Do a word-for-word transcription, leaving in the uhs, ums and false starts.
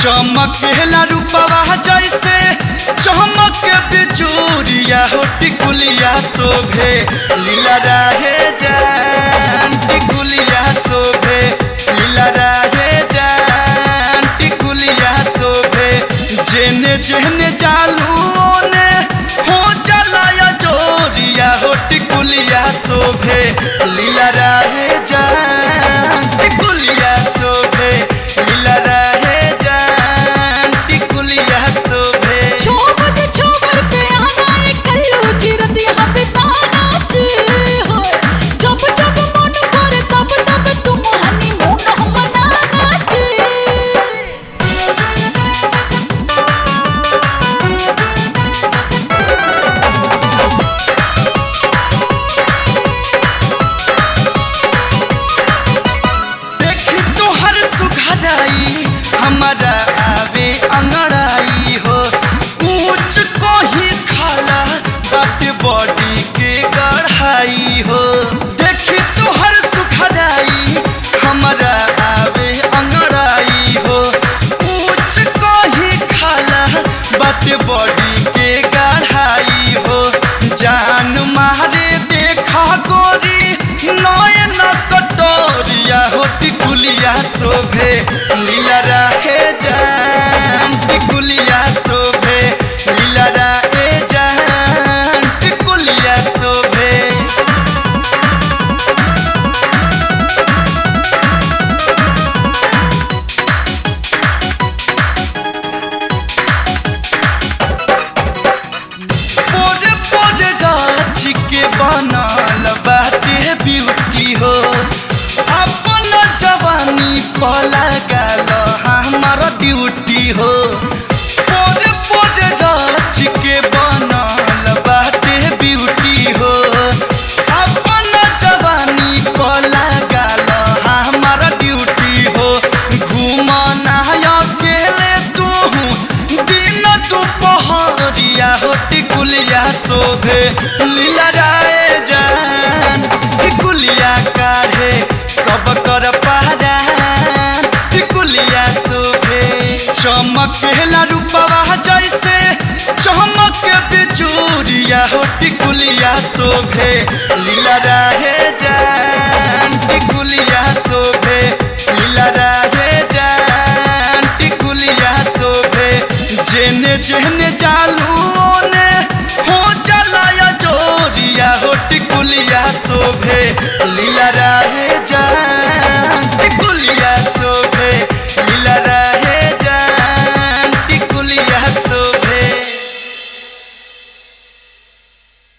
चमकेला रूपवा जैसे चमक बिजूरिया हो टिकुलिया शोभे लीला रहे जान टिकुलिया शोभे लीला रहे जान टिकुलिया शोभे जेने जेने जालू ने हो चलाया जोरिया हो टिकुलिया शोभे लीला रहे जान टिकुलिया शोभे लीला रहे जान टिकुलिया शोभे छोबज छोबर पे आना ए कल्लू जीरत यहाँ पे ताना ची हो जब जब मन करे तब तब तुम हनीमून मनाना ची देखी तोहर सुघराई हमारा आवे अंगड़ाई हो ऊंच को ही खाला बट बॉडी के गढ़ाई हो देखी तोहर सुघराई हमारा आवे अंगड़ाई हो ऊंच को ही खाला बट बॉडी के गढ़ाई हो जान मारे देखा गोरी नयन कटोरिया हो टिकुलिया शोभे लीला रहे जान टिकुलिया शोभे लीला रहे जान टिकुलिया शोभे पोरे पोरे राज के बनल बाटे ब्यूटी हो अपन जवानी पला गल हमारा ड्यूटी हो पोरे पोरे राज के बनल बाटे ब्यूटी हो अपन जवानी पला गल हमारा ड्यूटी हो घूमना अकेले तू दिन दुपहरिया हो टिकुलिया शोभे लीला राय जान टिकुलिया काढ़े सब कर पहरान टिकुलिया शोभे चमकेला रूपवा जैसे चमक बिजूरिया हो टिकुलिया शोभे